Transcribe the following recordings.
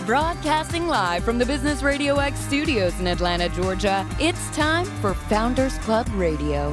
Broadcasting live from the Business Radio X studios in Atlanta, Georgia, it's time for Founders Club Radio.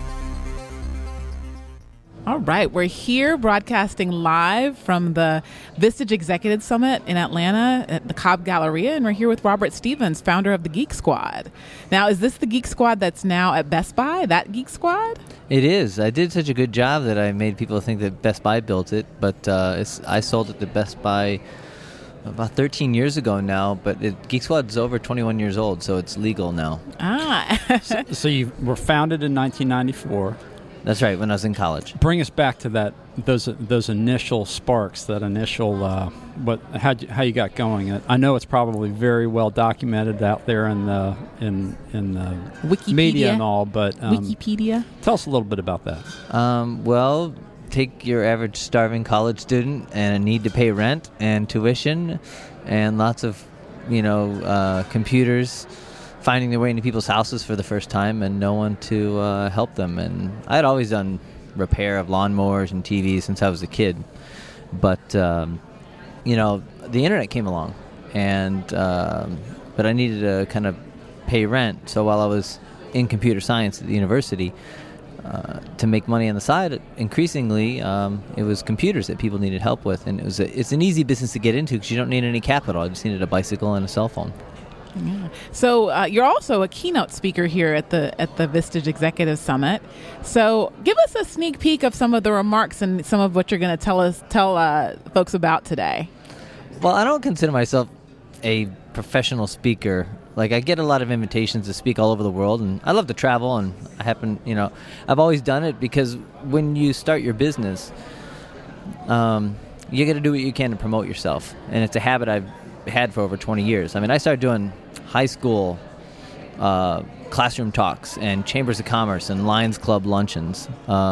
All right, we're here broadcasting live from the Vistage Executive Summit in Atlanta at the Cobb Galleria, and we're here with Robert Stevens, founder of the Geek Squad. Now, is this the Geek Squad that's now at Best Buy, that Geek Squad? It is. I did such a good job that I made people think that Best Buy built it, but I sold it to Best Buy about 13 years ago now, but Geek Squad's over 21 years old, so it's legal now. So you were founded in 1994. That's right, when I was in college. Bring us back to those initial sparks, that initial how you got going. I know it's probably very well documented out there in the Wikipedia. Media and all, but Wikipedia. Tell us a little bit about that. Well, take your average starving college student and a need to pay rent and tuition and lots of computers finding their way into people's houses for the first time and no one to help them. And I'd always done repair of lawnmowers and TVs since I was a kid. But, the internet came along, and but I needed to kind of pay rent. So while I was in computer science at the university, to make money on the side, increasingly, it was computers that people needed help with. And it's an easy business to get into because you don't need any capital. I just needed a bicycle and a cell phone. Yeah. So you're also a keynote speaker here at the Vistage Executive Summit. So give us a sneak peek of some of the remarks and some of what you're going to tell folks about today. Well, I don't consider myself a professional speaker. Like, I get a lot of invitations to speak all over the world, and I love to travel, and I've always done it because when you start your business, you got to do what you can to promote yourself, and it's a habit I've had for over 20 years. I mean, I started doing high school classroom talks and chambers of commerce and Lions Club luncheons.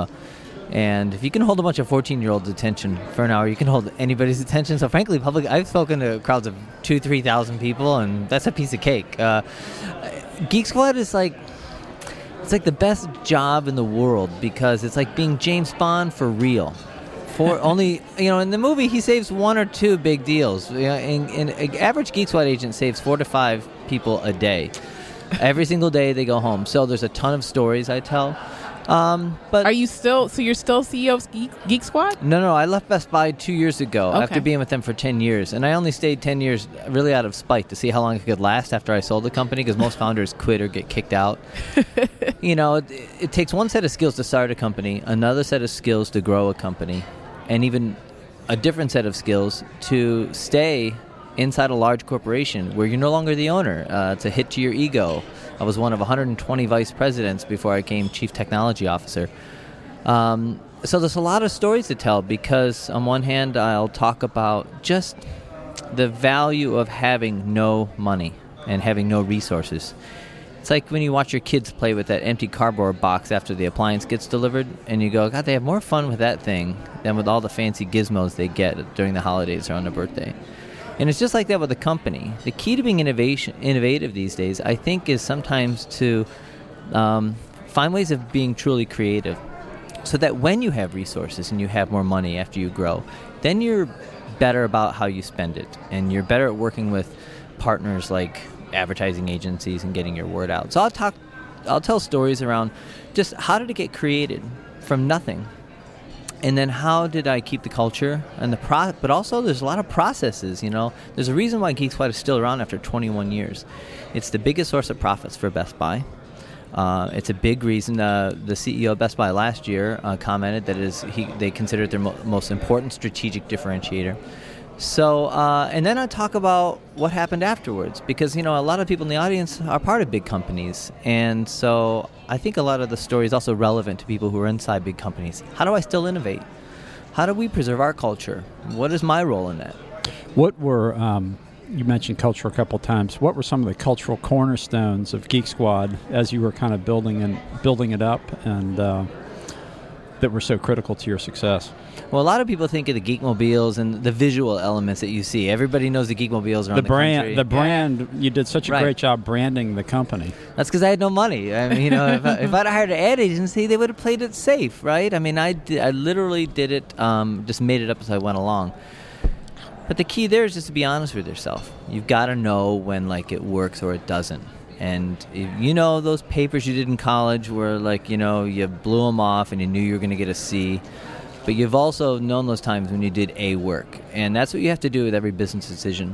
And if you can hold a bunch of 14-year-olds' attention for an hour, you can hold anybody's attention. So frankly, I've spoken to crowds of 2,000-3,000 people, and that's a piece of cake. Geek Squad is it's like the best job in the world because it's like being James Bond for real. In the movie, he saves one or two big deals. An average Geek Squad agent saves 4 to 5 people a day. Every single day they go home. So there's a ton of stories I tell. But are you still? So you're still CEO of Geek Squad? No. I left Best Buy 2 years ago Okay. after being with them for 10 years, and I only stayed 10 years really out of spite to see how long it could last after I sold the company. Because most founders quit or get kicked out. It takes one set of skills to start a company, another set of skills to grow a company, and even a different set of skills to stay inside a large corporation where you're no longer the owner. It's a hit to your ego. I was one of 120 vice presidents before I became chief technology officer. So there's a lot of stories to tell because on one hand, I'll talk about just the value of having no money and having no resources. It's like when you watch your kids play with that empty cardboard box after the appliance gets delivered, and you go, God, they have more fun with that thing than with all the fancy gizmos they get during the holidays or on their birthday. And it's just like that with a company. The key to being innovative these days, I think, is sometimes to find ways of being truly creative so that when you have resources and you have more money after you grow, then you're better about how you spend it, and you're better at working with partners like advertising agencies and getting your word out. So I'll tell stories around just how did it get created from nothing, and then how did I keep the culture and but also there's a lot of processes. There's a reason why Geek Squad is still around after 21 years. It's the biggest source of profits for Best Buy. It's a big reason. The CEO of Best Buy last year commented that they consider it their most important strategic differentiator. So, and then I talk about what happened afterwards, because, a lot of people in the audience are part of big companies. And so I think a lot of the story is also relevant to people who are inside big companies. How do I still innovate? How do we preserve our culture? What is my role in that? What were, you mentioned culture a couple times, what were some of the cultural cornerstones of Geek Squad as you were kind of building it up and that were so critical to your success? Well, a lot of people think of the Geekmobiles and the visual elements that you see. Everybody knows the Geekmobiles around the country. The brand, you did such a great job branding the company. That's because I had no money. I mean, if I'd hired an ad agency, they would have played it safe, right? I mean, I literally did it, just made it up as I went along. But the key there is just to be honest with yourself. You've got to know when like it works or it doesn't. And you know those papers you did in college where like, you know, you blew them off and you knew you were going to get a C. But you've also known those times when you did A work. And that's what you have to do with every business decision.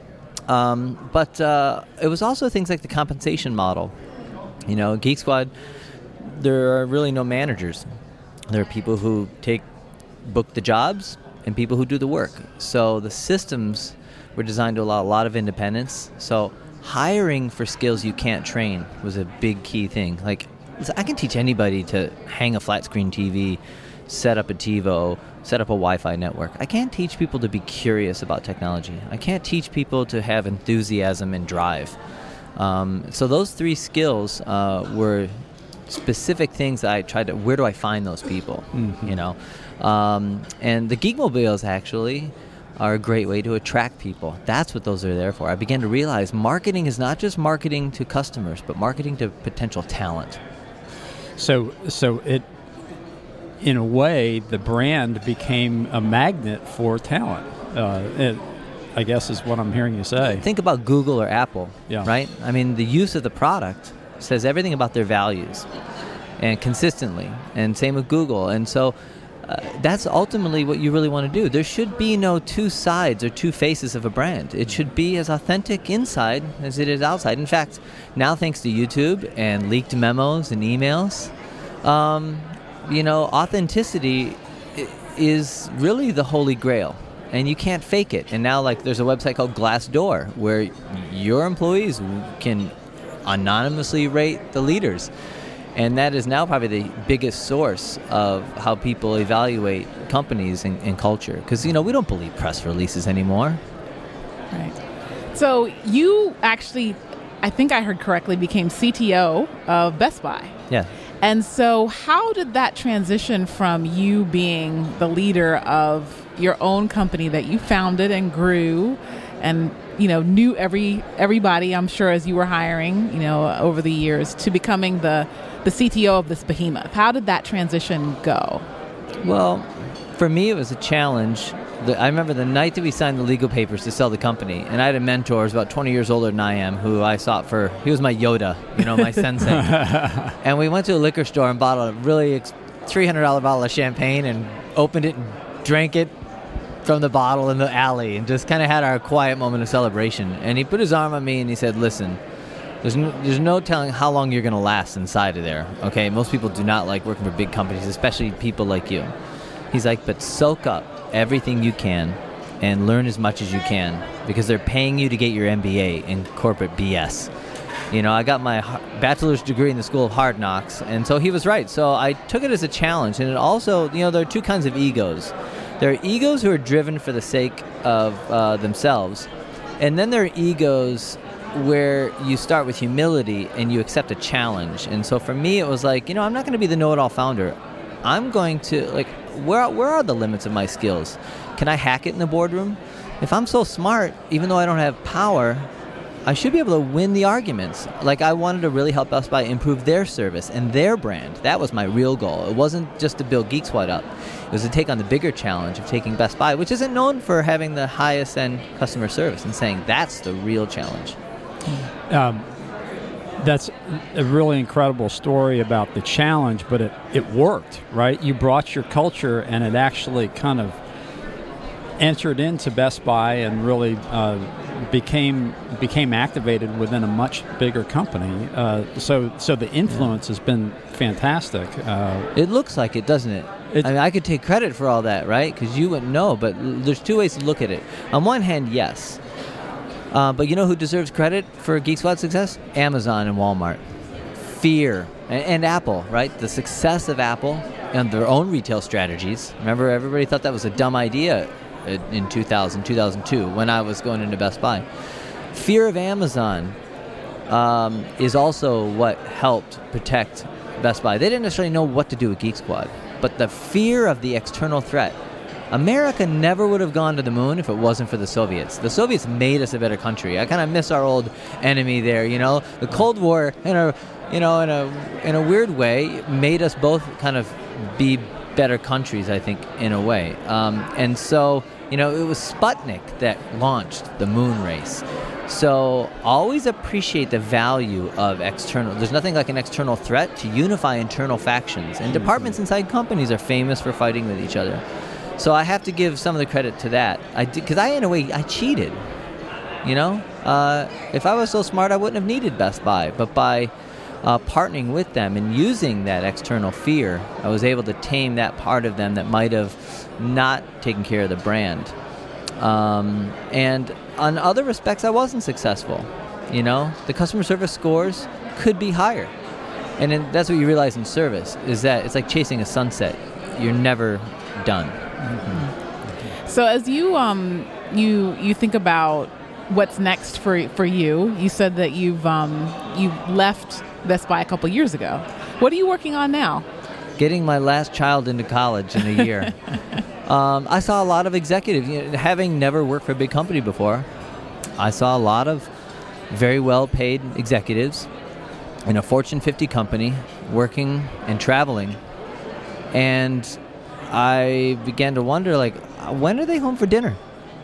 But it was also things like the compensation model. You know, Geek Squad, there are really no managers. There are people who book the jobs and people who do the work. So the systems were designed to allow a lot of independence. So hiring for skills you can't train was a big key thing. Like, I can teach anybody to hang a flat screen TV, set up a TiVo, set up a Wi-Fi network. I can't teach people to be curious about technology. I can't teach people to have enthusiasm and drive. So those 3 skills were specific things that I tried to, where do I find those people, you know? And the Geekmobiles actually are a great way to attract people. That's what those are there for. I began to realize marketing is not just marketing to customers, but marketing to potential talent. So it, in a way, the brand became a magnet for talent. I guess is what I'm hearing you say. Think about Google or Apple, yeah. Right? I mean, the use of the product says everything about their values, and consistently, and same with Google. And so that's ultimately what you really want to do. There should be no 2 sides or 2 faces of a brand. It should be as authentic inside as it is outside. In fact, now thanks to YouTube and leaked memos and emails, you know, authenticity is really the holy grail. And you can't fake it. And now, like, there's a website called Glassdoor where your employees can anonymously rate the leaders. And that is now probably the biggest source of how people evaluate companies and culture. Because, you know, we don't believe press releases anymore. Right. So you actually, I think I heard correctly, became CTO of Best Buy. Yeah. And so how did that transition from you being the leader of your own company that you founded and grew and, you know, knew everybody, I'm sure, as you were hiring, you know, over the years, to becoming the CTO of this behemoth? How did that transition go? Well, for me, it was a challenge. I remember the night that we signed the legal papers to sell the company, and I had a mentor who was about 20 years older than I am, who I sought for. He was my Yoda, you know, my sensei. And we went to a liquor store and bought a really $300 bottle of champagne and opened it and drank it from the bottle in the alley and just kind of had our quiet moment of celebration. And he put his arm on me and he said, listen, there's no telling how long you're going to last inside of there, okay? Most people do not like working for big companies, especially people like you. He's like, but soak up everything you can and learn as much as you can because they're paying you to get your MBA in corporate BS. You know, I got my bachelor's degree in the School of Hard Knocks, and so he was right. So I took it as a challenge, and it also, you know, there are 2 kinds of egos. There are egos who are driven for the sake of themselves, and then there are egos where you start with humility and you accept a challenge. And so for me, it was like, you know, I'm not going to be the know-it-all founder. I'm going to, like, where are the limits of my skills? Can I hack it in the boardroom? If I'm so smart, even though I don't have power, I should be able to win the arguments. Like, I wanted to really help Best Buy improve their service and their brand. That was my real goal. It wasn't just to build Geek Squad up. It was to take on the bigger challenge of taking Best Buy, which isn't known for having the highest end customer service, and saying that's the real challenge. That's a really incredible story about the challenge, but it worked, right? You brought your culture, and it actually kind of entered into Best Buy and really became activated within a much bigger company. So the influence has been fantastic. It looks like it, doesn't it? I mean, I could take credit for all that, right? Because you wouldn't know, but there's 2 ways to look at it. On one hand, yes. But you know who deserves credit for Geek Squad's success? Amazon and Walmart. Fear. And Apple, right? The success of Apple and their own retail strategies. Remember, everybody thought that was a dumb idea in 2000, 2002, when I was going into Best Buy. Fear of Amazon is also what helped protect Best Buy. They didn't necessarily know what to do with Geek Squad, but the fear of the external threat. America never would have gone to the moon if it wasn't for the Soviets. The Soviets made us a better country. I kind of miss our old enemy there, you know. The Cold War, in a weird way, made us both kind of be better countries, I think, in a way. And so You know, it was Sputnik that launched the moon race. So always appreciate the value of external. There's nothing like an external threat to unify internal factions. And departments inside companies are famous for fighting with each other. So I have to give some of the credit to that. Because in a way, I cheated. You know? If I was so smart, I wouldn't have needed Best Buy. But by partnering with them and using that external fear, I was able to tame that part of them that might have not taken care of the brand. And on other respects, I wasn't successful. You know, the customer service scores could be higher. And then that's what you realize in service, is that it's like chasing a sunset. You're never done. Mm-hmm. So as you you think about what's next for you, you said that you've left Best Buy a couple years ago. What are you working on now? Getting my last child into college in a year. I saw a lot of executives, having never worked for a big company before. I saw a lot of very well-paid executives in a Fortune 50 company working and traveling. And I began to wonder, like, when are they home for dinner?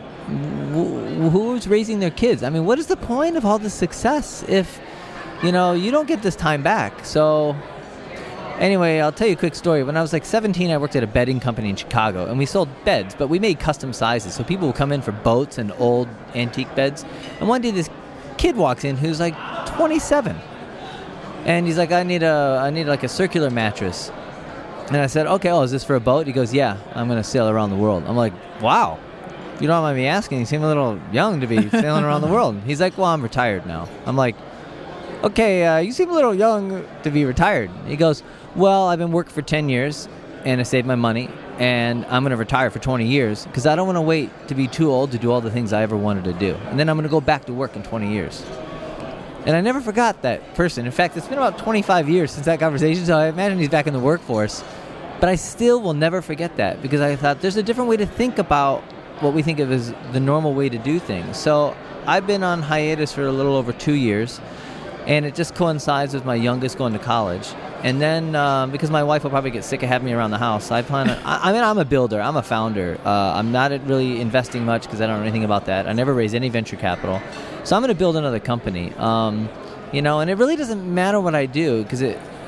Who's raising their kids? I mean, what is the point of all this success if, you don't get this time back? So anyway, I'll tell you a quick story. When I was like 17, I worked at a bedding company in Chicago, and we sold beds, but we made custom sizes. So people would come in for boats and old antique beds. And one day this kid walks in who's like 27. And he's like, I need like a circular mattress. And I said, okay, is this for a boat? He goes, yeah, I'm going to sail around the world. I'm like, wow. You don't mind me asking, you seem a little young to be sailing around the world. He's like, well, I'm retired now. I'm like, okay, you seem a little young to be retired. He goes, well, I've been working for 10 years, and I saved my money, and I'm going to retire for 20 years because I don't want to wait to be too old to do all the things I ever wanted to do. And then I'm going to go back to work in 20 years. And I never forgot that person. In fact, it's been about 25 years since that conversation, so I imagine he's back in the workforce. But I still will never forget that because I thought there's a different way to think about what we think of as the normal way to do things. So I've been on hiatus for a little over 2 years, and it just coincides with my youngest going to college. And then because my wife will probably get sick of having me around the house, I plan on, I'm a builder, I'm a founder. I'm not really investing much because I don't know anything about that. I never raised any venture capital. So I'm going to build another company. And it really doesn't matter what I do because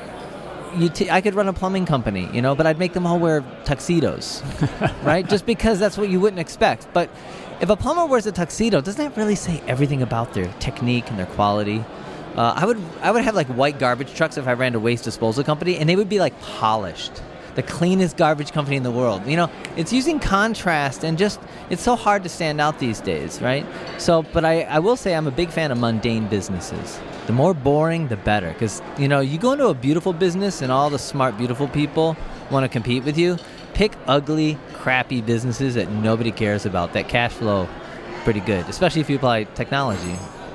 I could run a plumbing company, but I'd make them all wear tuxedos, right? Just because that's what you wouldn't expect. But if a plumber wears a tuxedo, doesn't that really say everything about their technique and their quality? I would have like white garbage trucks if I ran a waste disposal company, and they would be like polished, the cleanest garbage company in the world. It's using contrast, and just it's so hard to stand out these days, right? So, but I will say I'm a big fan of mundane businesses. The more boring, the better. Because, you go into a beautiful business and all the smart, beautiful people want to compete with you. Pick ugly, crappy businesses that nobody cares about, that cash flow pretty good, especially if you apply technology.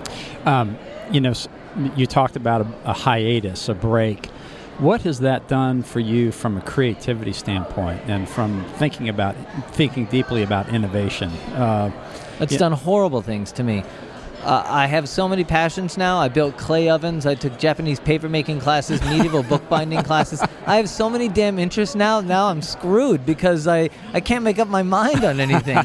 You talked about a hiatus, a break. What has that done for you from a creativity standpoint and from thinking deeply about innovation? It's done horrible things to me. I have so many passions now. I built clay ovens. I took Japanese paper-making classes, medieval bookbinding classes. I have so many damn interests now. Now I'm screwed because I can't make up my mind on anything.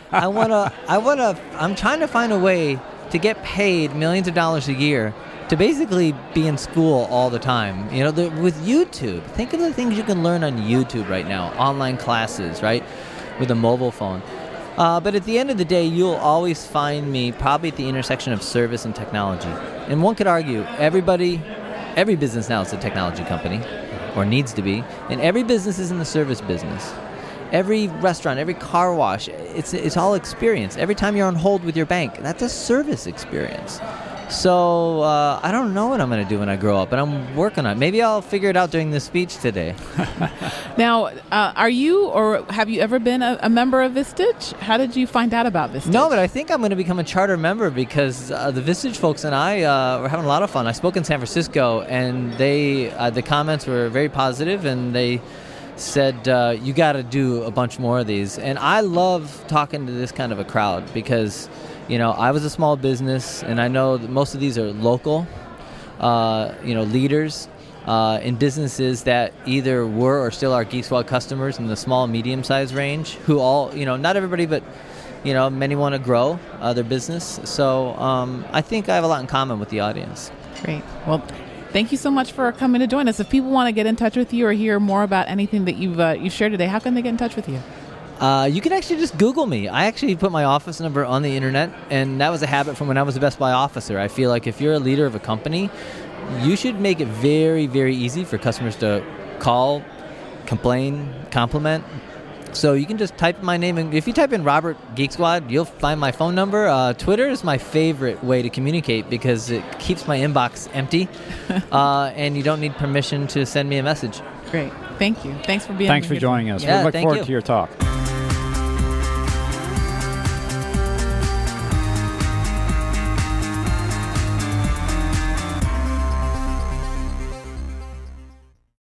I'm trying to find a way to get paid millions of dollars a year to basically be in school all the time. With YouTube, think of the things you can learn on YouTube right now, online classes, right, with a mobile phone. But at the end of the day, you'll always find me probably at the intersection of service and technology. And one could argue every business now is a technology company, or needs to be, and every business is in the service business. Every restaurant, every car wash, it's all experience. Every time you're on hold with your bank, that's a service experience. So I don't know what I'm going to do when I grow up, but I'm working on it. Maybe I'll figure it out during this speech today. Now, are you or have you ever been a member of Vistage? How did you find out about Vistage? No, but I think I'm going to become a charter member because the Vistage folks and I were having a lot of fun. I spoke in San Francisco, and the comments were very positive, and they said, you got to do a bunch more of these. And I love talking to this kind of a crowd because I was a small business, and I know that most of these are local, leaders. in businesses that either were or still are Geek Squad customers in the small, medium-sized range, who all, not everybody, but, many want to grow their business. So I think I have a lot in common with the audience. Great. Well, thank you so much for coming to join us. If people want to get in touch with you or hear more about anything that you've shared today, how can they get in touch with you? You can actually just Google me. I actually put my office number on the internet, and that was a habit from when I was a Best Buy officer. I feel like if you're a leader of a company, you should make it very, very easy for customers to call, complain, compliment. So you can just type my name, and if you type in Robert Geek Squad, you'll find my phone number. Twitter is my favorite way to communicate because it keeps my inbox empty, and you don't need permission to send me a message. Great. Thank you. Thanks for being Thanks for here. joining us. Yeah, we look thank forward you. to your talk.